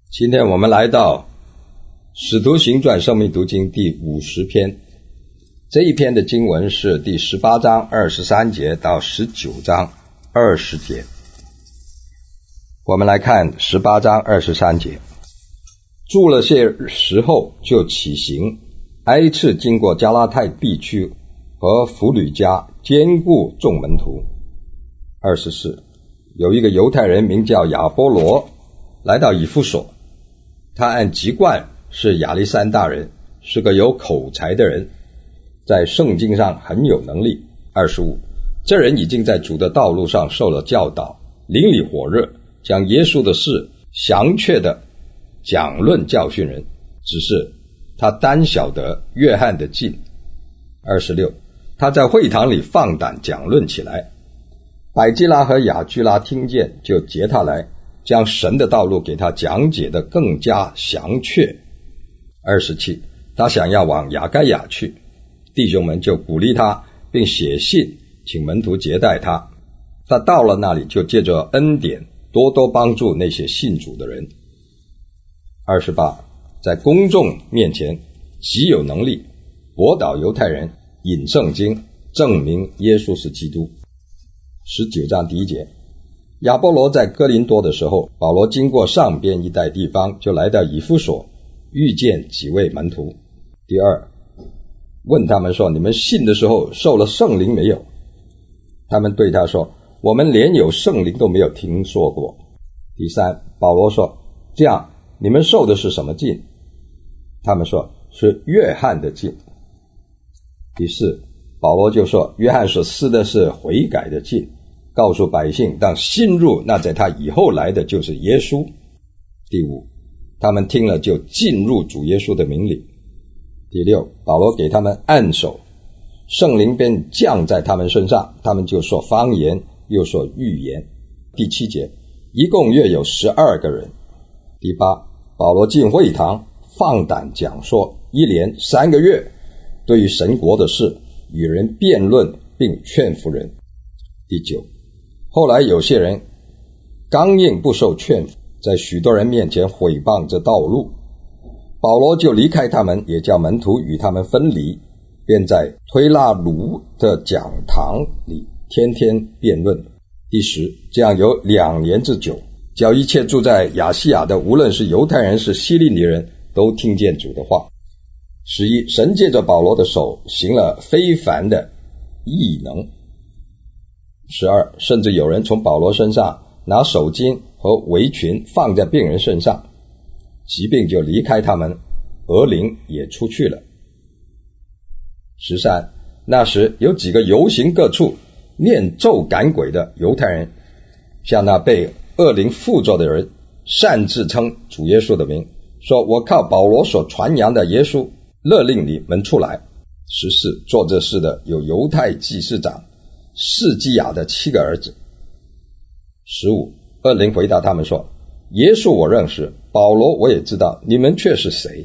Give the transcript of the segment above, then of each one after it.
今天我们来到使徒行传生命读经第50篇，这一篇的经文是第18章23节到19章20节。我们来看18章23节，住了些时候就起行，挨次经过加拉太地区和弗吕家，兼顾众门徒。24，有一个犹太人名叫亚波罗，来到以弗所，他按籍贯是亚历山大人，是个有口才的人，在圣经上很有能力。25，这人已经在主的道路上受了教导，灵里火热，将耶稣的事详确的讲论教训人，只是他单晓得约翰的禁。26，他在会堂里放胆讲论起来，百基拉和雅居拉听见，就接他来，将神的道路给他讲解的更加详确。27，他想要往亚该亚去，弟兄们就鼓励他，并写信请门徒接待他。他到了那里，就借着恩典多多帮助那些信主的人。28，在公众面前极有能力，驳倒犹太人，引圣经，证明耶稣是基督。19章第1节，亚波罗在哥林多的时候，保罗经过上边一带地方，就来到以弗所，遇见几位门徒。第2，问他们说，你们信的时候受了圣灵没有？他们对他说，我们连有圣灵都没有听说过。第3，保罗说，这样你们受的是什么禁？他们说，是约翰的禁。第4，保罗就说，约翰所施的是悔改的禁，告诉百姓当信入那在他以后来的就是耶稣。第5，他们听了就进入主耶稣的名里。第6，保罗给他们按手，圣灵便降在他们身上，他们就说方言，又说预言。第7节，一共约有12个人。第8，保罗进会堂，放胆讲说，一连3个月，对于神国的事与人辩论，并劝服人。第9，后来有些人刚硬不受劝服，在许多人面前毁谤这道路，保罗就离开他们，也叫门徒与他们分离，便在推拉卢的讲堂里天天辩论。第10，这样有2年之久，叫一切住在亚细亚的，无论是犹太人是希利尼人，都听见主的话。11，神借着保罗的手行了非凡的异能。12，甚至有人从保罗身上拿手巾和围裙放在病人身上，疾病就离开他们，恶灵也出去了。13，那时有几个游行各处念咒赶鬼的犹太人，向那被恶灵附着的人擅自称主耶稣的名，说我靠保罗所传扬的耶稣勒令你们出来。14，做这事的有犹太祭司长士基亚的7个儿子。15，恶灵回答他们说，耶稣我认识，保罗我也知道，你们却是谁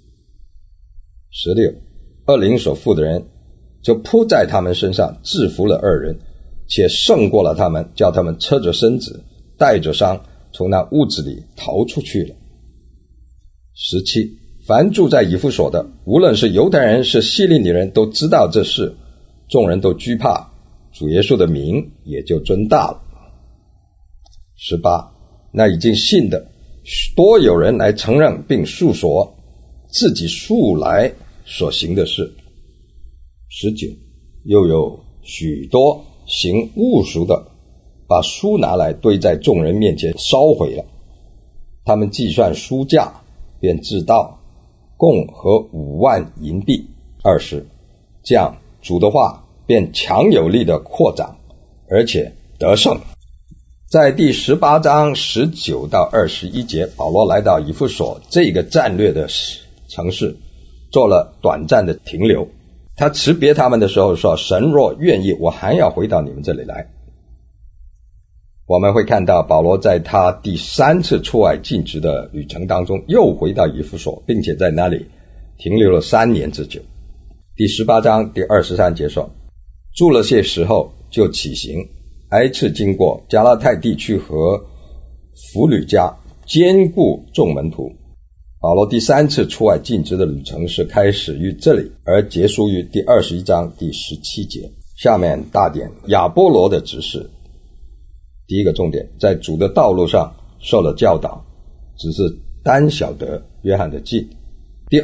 ？16，恶灵所附的人就扑在他们身上，制服了2人，且胜过了他们，叫他们侧着身子，带着伤，从那屋子里逃出去了。17，凡住在以弗所的，无论是犹太人是希利尼人，都知道这事，众人都惧怕，主耶稣的名也就尊大了。18，那已经信的多有人来承认并述说自己素来所行的事。19，又有许多行巫术的，把书拿来堆在众人面前烧毁了，他们计算书价，便知道共合5万银币。20，这样主的话便强有力的扩展，而且得胜。在第18章19到21节，保罗来到以弗所这个战略的城市，做了短暂的停留。他辞别他们的时候说，神若愿意，我还要回到你们这里来。我们会看到保罗在他第3次出外尽职的旅程当中，又回到以弗所，并且在那里停留了3年之久。第18章第23节说，住了些时候就起行，挨次经过加拉太地区和弗吕家， 兼顾众门徒。保罗第三次出外尽职的旅程是开始于这里，而结束于第21章第17节。下面大点亚波罗的指示。第一个重点，在主的道路上受了教导，只是单晓得约翰的信。第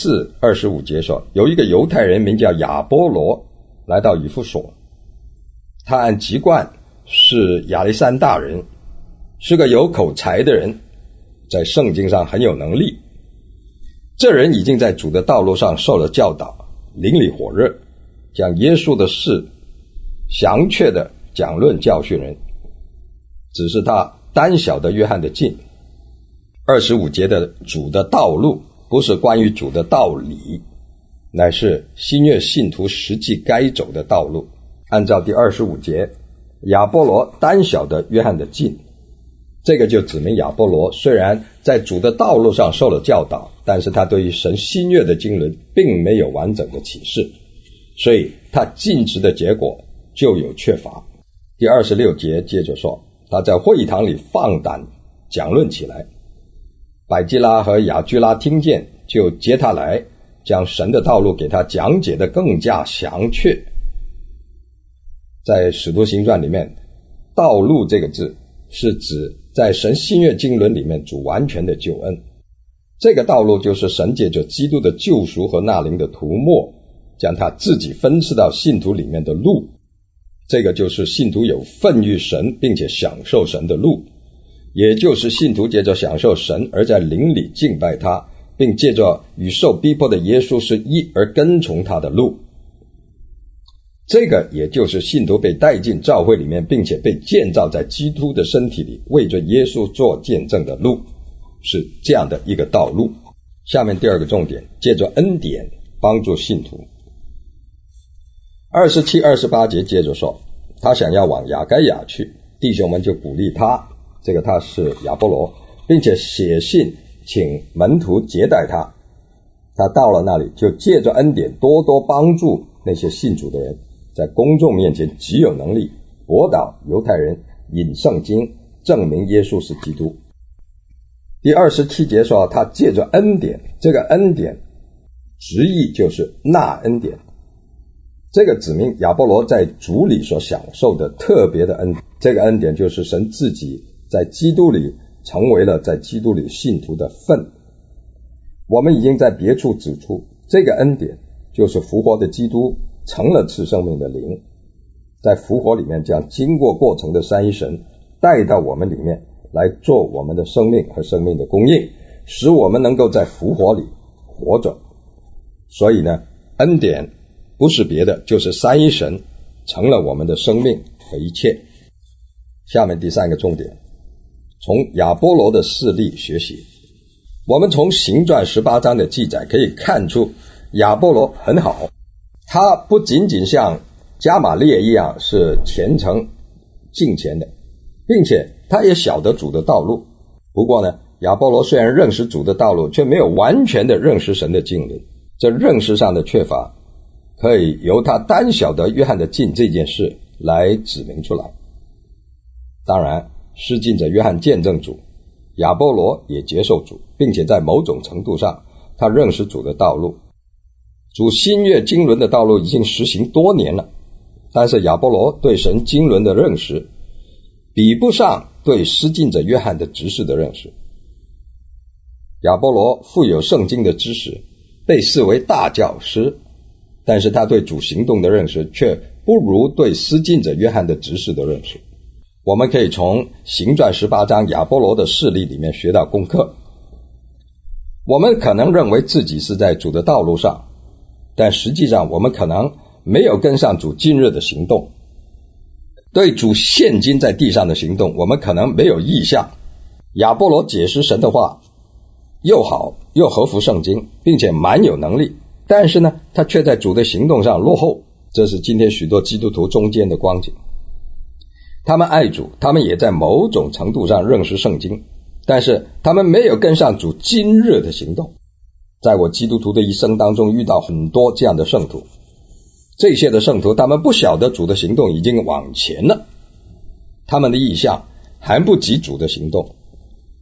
24、25节说，有一个犹太人名叫亚波罗来到以弗所，他按籍贯是亚历山大人，是个有口才的人，在圣经上很有能力。这人已经在主的道路上受了教导，灵里火热，将耶稣的事详确的讲论教训人，只是他单晓得约翰的信。25节的主的道路不是关于主的道理，乃是新约信徒实际该走的道路。按照第25节，亚波罗单晓得约翰的信，这个就指明亚波罗虽然在主的道路上受了教导，但是他对于神新约的经纶并没有完整的启示，所以他尽职的结果就有缺乏。第26节接着说，他在会堂里放胆讲论起来，百基拉和雅居拉听见，就接他来，将神的道路给他讲解得更加详确。在使徒行传里面，道路这个字是指在神新约经纶里面主完全的救恩。这个道路就是神借着基督的救赎和纳灵的涂抹，将他自己分赐到信徒里面的路。这个就是信徒有份于神并且享受神的路，也就是信徒借着享受神而在灵里敬拜他，并借着与受逼迫的耶稣是一而跟从他的路。这个也就是信徒被带进教会里面，并且被建造在基督的身体里，为着耶稣做见证的路，是这样的一个道路。下面第二个重点，借着恩典帮助信徒。27、28节接着说，他想要往亚该亚去，弟兄们就鼓励他，这个他是亚波罗，并且写信请门徒接待他。他到了那里，就借着恩典多多帮助那些信主的人，在公众面前极有能力驳倒犹太人，引圣经证明耶稣是基督。第27节说，他借着恩典，这个恩典直译就是纳恩典，这个指明亚波罗在主里所享受的特别的恩典。这个恩典就是神自己在基督里成为了在基督里信徒的份。我们已经在别处指出，这个恩典就是复活的基督成了赐生命的灵，在复活里面将经过过程的三一神带到我们里面来做我们的生命和生命的供应，使我们能够在复活里活着。所以呢，恩典不是别的，就是三一神成了我们的生命和一切。下面第三个重点，从亚波罗的事例学习。我们从行传18章的记载可以看出，亚波罗很好，他不仅仅像加玛列一样是虔诚敬虔的，并且他也晓得主的道路。不过呢，亚波罗虽然认识主的道路，却没有完全的认识神的经纶，这认识上的缺乏可以由他单晓得约翰的信这件事来指明出来。当然，施浸者约翰见证主，亚波罗也接受主，并且在某种程度上他认识主的道路。主新约经纶的道路已经实行多年了，但是亚波罗对神经纶的认识比不上对施浸者约翰的执事的认识。亚波罗富有圣经的知识，被视为大教师，但是他对主行动的认识却不如对施浸者约翰的执事的认识。我们可以从行传18章亚波罗的事例里面学到功课。我们可能认为自己是在主的道路上，但实际上我们可能没有跟上主今日的行动。对主现今在地上的行动，我们可能没有意向。亚波罗解释神的话又好又合乎圣经，并且蛮有能力，但是呢，他却在主的行动上落后。这是今天许多基督徒中间的光景。他们爱主，他们也在某种程度上认识圣经，但是他们没有跟上主今日的行动。在我基督徒的一生当中遇到很多这样的圣徒，这些的圣徒他们不晓得主的行动已经往前了，他们的意向还不及主的行动。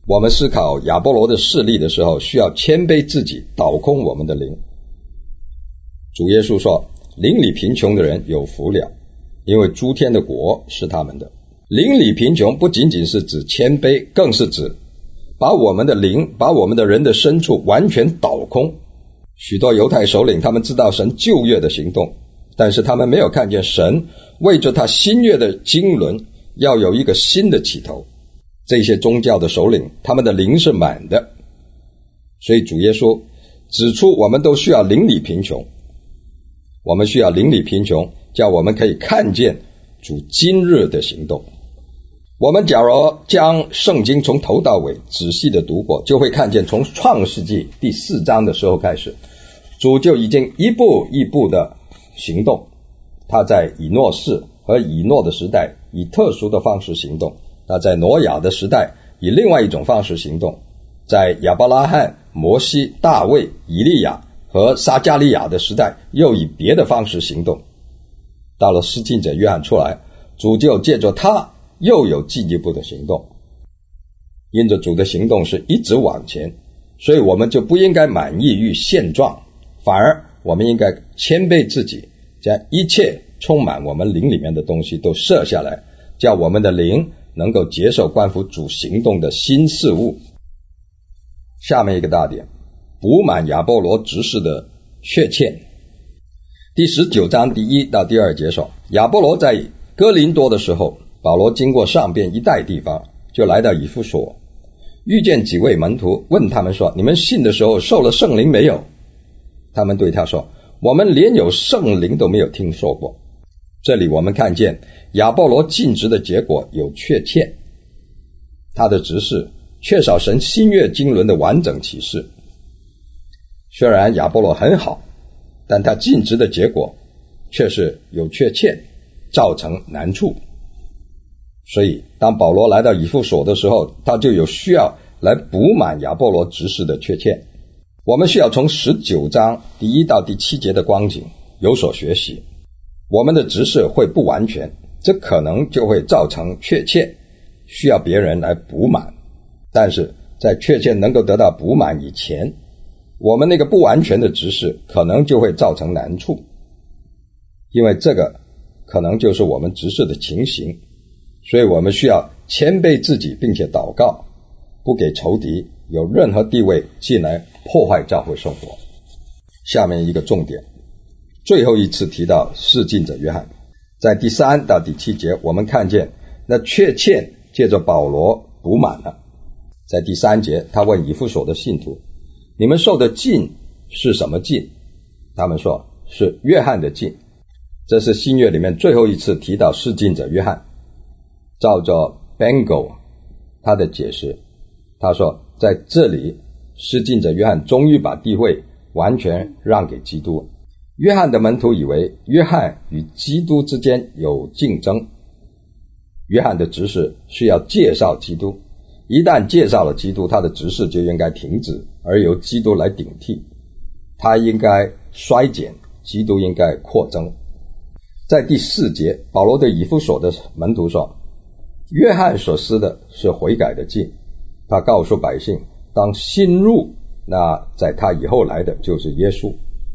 我们思考亚波罗的事例的时候，需要谦卑自己，倒空我们的灵。主耶稣说，灵里贫穷的人有福了，因为诸天的国是他们的。灵里贫穷不仅仅是指谦卑，更是指把我们的灵，把我们的人的深处完全倒空。许多犹太首领他们知道神旧约的行动，但是他们没有看见神为着他新约的经纶要有一个新的起头。这些宗教的首领他们的灵是满的，所以主耶稣指出我们都需要灵里贫穷，我们需要灵里贫穷，叫我们可以看见主今日的行动。我们假如将圣经从头到尾仔细的读过，就会看见从创世纪第4章的时候开始，主就已经一步一步的行动。他在以诺士和以诺的时代以特殊的方式行动，他在挪亚的时代以另外一种方式行动，在亚伯拉罕、摩西、大卫、以利亚和撒迦利亚的时代又以别的方式行动。到了施浸者约翰出来，主就借着他又有进一步的行动。因着主的行动是一直往前，所以我们就不应该满意于现状，反而我们应该谦卑自己，将一切充满我们灵里面的东西都舍下来，叫我们的灵能够接受关乎主行动的新事物。下面一个大点，补满亚波罗执事的缺欠。第19章第1到第2节说，亚波罗在哥林多的时候，保罗经过上边一带地方，就来到以弗所，遇见几位门徒，问他们说，你们信的时候受了圣灵没有？他们对他说，我们连有圣灵都没有听说过。这里我们看见亚波罗尽职的结果有缺欠，他的执事缺少神新约经纶的完整启示。虽然亚波罗很好，但他尽职的结果却是有缺欠，造成难处。所以当保罗来到以弗所的时候，他就有需要来补满亚波罗执事的缺欠。我们需要从19章第1到第7节的光景有所学习。我们的执事会不完全，这可能就会造成缺欠，需要别人来补满。但是在缺欠能够得到补满以前，我们那个不完全的执事可能就会造成难处，因为这个可能就是我们执事的情形。所以我们需要谦卑自己，并且祷告，不给仇敌有任何地位进来破坏教会生活。下面一个重点，最后一次提到施浸者约翰，在第3到第7节我们看见那缺欠借着保罗补满了。在第3节他问以弗所的信徒，你们受的浸是什么浸？他们说是约翰的浸。这是新约里面最后一次提到施浸者约翰。照着 Bengal 他的解释，他说在这里施浸者约翰终于把地位完全让给基督。约翰的门徒以为约翰与基督之间有竞争，约翰的执事是要介绍基督，一旦介绍了基督，他的执事就应该停止，而由基督来顶替。他应该衰减，基督应该扩增。在第4节，保罗对以弗所的门徒说，约翰所施的是悔改的浸，他告诉百姓当信入，那在他以后来的就是耶稣。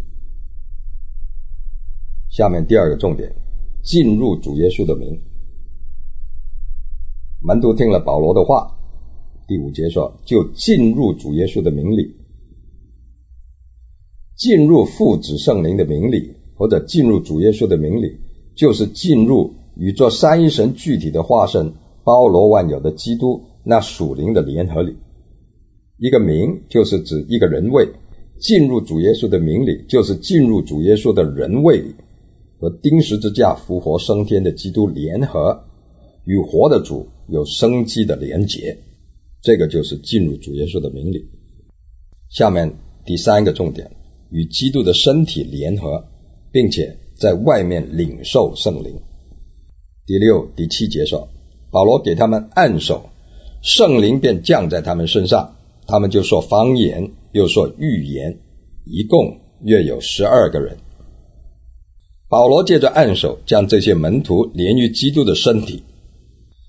下面第2个重点，进入主耶稣的名。门徒听了保罗的话，第5节说，就进入主耶稣的名里。进入父子圣灵的名里，或者进入主耶稣的名里，就是进入与这三一神具体的化身包罗万有的基督那属灵的联合里。一个名就是指一个人位，进入主耶稣的名里就是进入主耶稣的人位里，和钉十字架复活升天的基督联合，与活的主有生机的连结，这个就是进入主耶稣的名里。下面第3个重点，与基督的身体联合，并且在外面领受圣灵。第6、第7节说，保罗给他们按手，圣灵便降在他们身上，他们就说方言，又说预言，一共约有12个人。保罗借着按手将这些门徒连于基督的身体。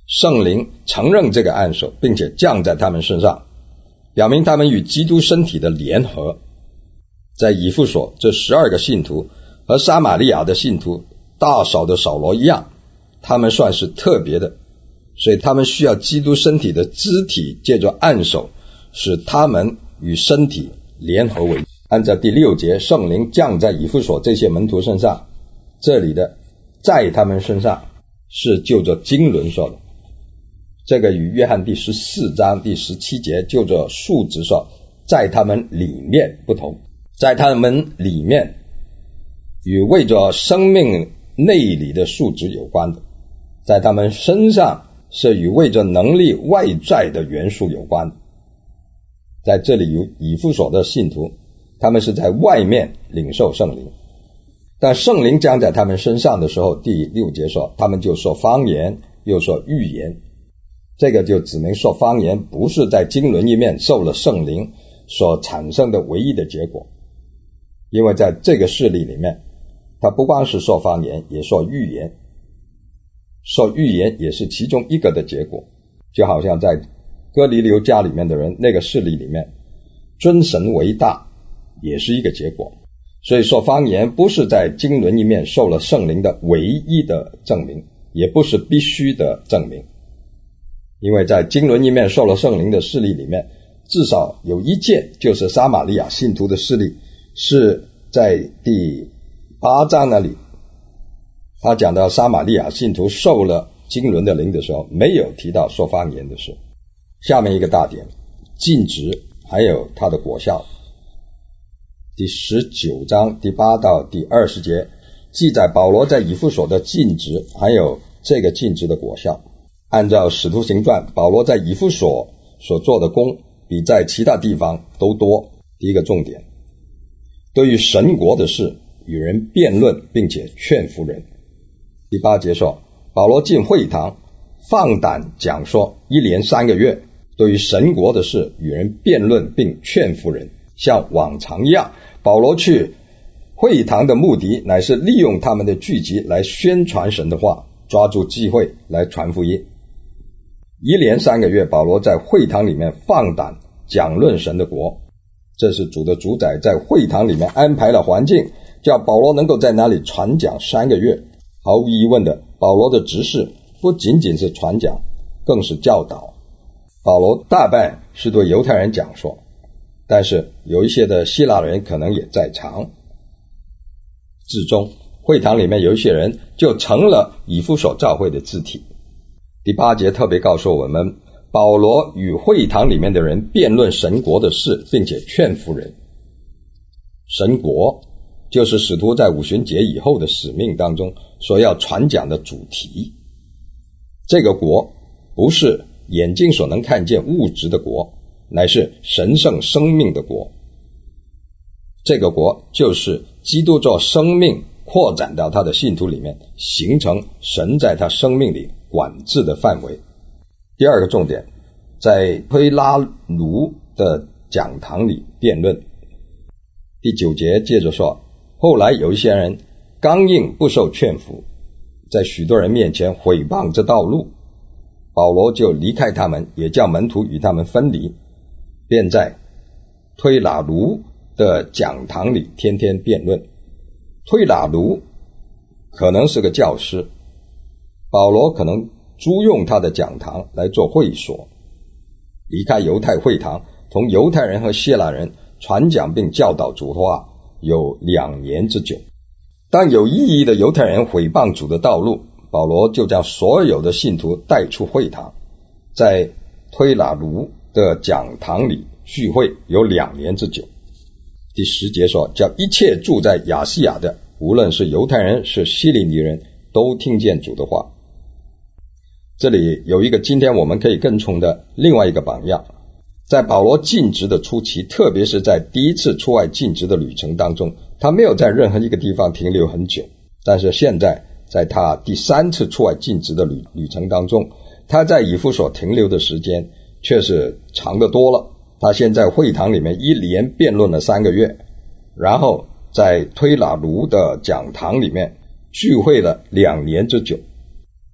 圣灵承认这个按手，并且降在他们身上，表明他们与基督身体的联合。在以弗所，这12个信徒和撒玛利亚的信徒大少的扫罗一样，他们算是特别的，所以他们需要基督身体的肢体借着按手，使他们与身体联合为一。按照第6节，圣灵降在以弗所这些门徒身上，这里的在他们身上是就着经纶说的，这个与约翰第14章第17节就着数值说在他们里面不同。在他们里面与为着生命内里的数值有关的，在他们身上是与为着能力外在的元素有关的。在这里有以弗所的信徒，他们是在外面领受圣灵，但圣灵降在他们身上的时候，第6节说他们就说方言，又说预言。这个就指明说方言不是在经纶里面受了圣灵所产生的唯一的结果，因为在这个事例里面，他不光是说方言，也说预言，说预言也是其中一个的结果。就好像在哥尼流家里面的人那个事例里面，尊神为大也是一个结果。所以说方言不是在经纶里面受了圣灵的唯一的证明，也不是必须的证明，因为在经纶里面受了圣灵的事例里面，至少有一件，就是撒玛利亚信徒的事例，是在第8章那里，他讲到撒玛利亚信徒受了经纶的灵的时候，没有提到说方言的事。下面一个大点，禁止还有它的果效。第19章第8到第20节记载保罗在以弗所的禁止，还有这个禁止的果效。按照使徒行传，保罗在以弗所所做的工比在其他地方都多。第一个重点，对于神国的事与人辩论，并且劝服人。第8节说保罗进会堂放胆讲说，一连3个月，对于神国的事与人辩论并劝服人。像往常一样，保罗去会堂的目的乃是利用他们的聚集来宣传神的话，抓住机会来传福音。一连3个月，保罗在会堂里面放胆讲论神的国，这是主的主宰在会堂里面安排了环境，叫保罗能够在那里传讲3个月。毫无疑问的，保罗的职事不仅仅是传讲，更是教导。保罗大半是对犹太人讲说，但是有一些的希腊人可能也在场。至终会堂里面有一些人就成了以弗所教会的肢体。第8节特别告诉我们，保罗与会堂里面的人辩论神国的事，并且劝服人。神国就是使徒在五旬节以后的使命当中所要传讲的主题。这个国不是眼睛所能看见物质的国，乃是神圣生命的国。这个国就是基督做生命扩展到他的信徒里面，形成神在他生命里管制的范围。第二个重点，在推拉卢的讲堂里辩论。第9节接着说，后来有一些人刚硬不受劝服，在许多人面前毁谤这道路，保罗就离开他们，也叫门徒与他们分离，便在推拉卢的讲堂里天天辩论。推拉卢可能是个教师，保罗可能租用他的讲堂来做会所，离开犹太会堂，同犹太人和希腊人传讲并教导主话有2年之久。当有异议的犹太人毁谤主的道路，保罗就将所有的信徒带出会堂，在推拉卢的讲堂里聚会有2年之久。第10节说，叫一切住在亚细亚的，无论是犹太人是希利尼人，都听见主的话。这里有一个今天我们可以跟从的另外一个榜样。在保罗尽职的初期，特别是在第一次出外尽职的旅程当中，他没有在任何一个地方停留很久。但是现在在他第3次出外尽职的旅程当中，他在以弗所停留的时间却是长得多了。他先在会堂里面一连辩论了3个月，然后在推拉卢的讲堂里面聚会了2年之久。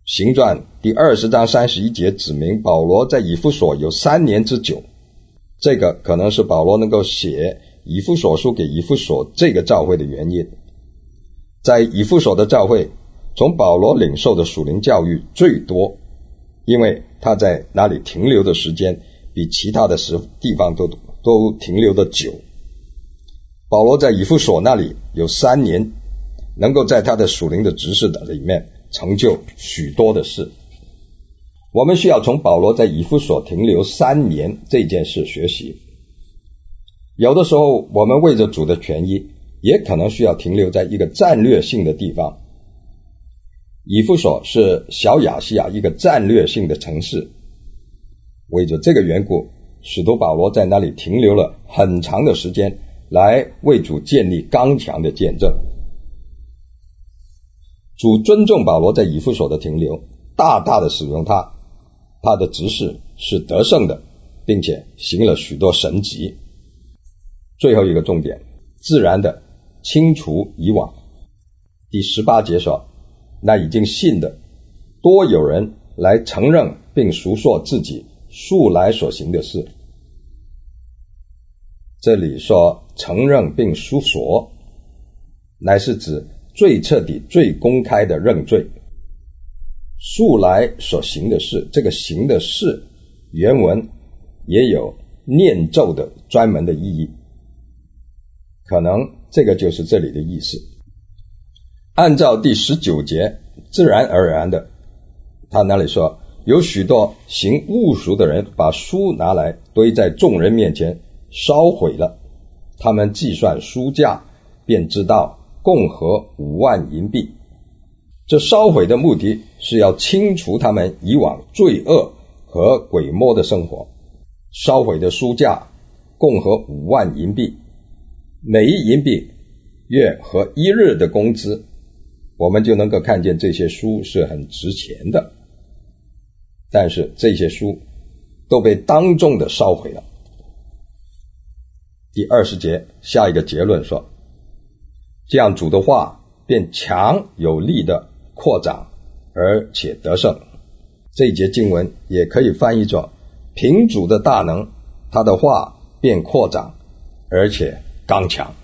行传第20章31节指明保罗在以弗所有3年之久，这个可能是保罗能够写以弗所书给以弗所这个教会的原因。在以弗所的教会，从保罗领受的属灵教育最多，因为他在那里停留的时间比其他的地方都停留的久。保罗在以弗所那里有3年，能够在他的属灵的职事的里面成就许多的事。我们需要从保罗在以弗所停留3年这件事学习。有的时候我们为着主的权益，也可能需要停留在一个战略性的地方。以弗所是小亚细亚一个战略性的城市，为着这个缘故，使徒保罗在那里停留了很长的时间，来为主建立刚强的见证。主尊重保罗在以弗所的停留，大大的使用他的职事是得胜的，并且行了许多神迹。最后一个重点，自然的清除以往。第18节说，那已经信的多有人来承认并述说自己素来所行的事。这里说承认并述说，乃是指最彻底最公开的认罪。素来所行的事，这个行的事原文也有念咒的专门的意义，可能这个就是这里的意思。按照第19节，自然而然的，他那里说有许多行巫术的人把书拿来堆在众人面前烧毁了，他们计算书价，便知道共合5万银币。这烧毁的目的是要清除他们以往罪恶和鬼魔的生活。烧毁的书价共合5万银币，每一银币约合1日的工资，我们就能够看见这些书是很值钱的。但是这些书都被当众的烧毁了。第20节下一个结论说，这样主的话便强有力的扩长，而且得胜。这一节经文也可以翻译作，凭主的大能，他的话便扩长，而且刚强。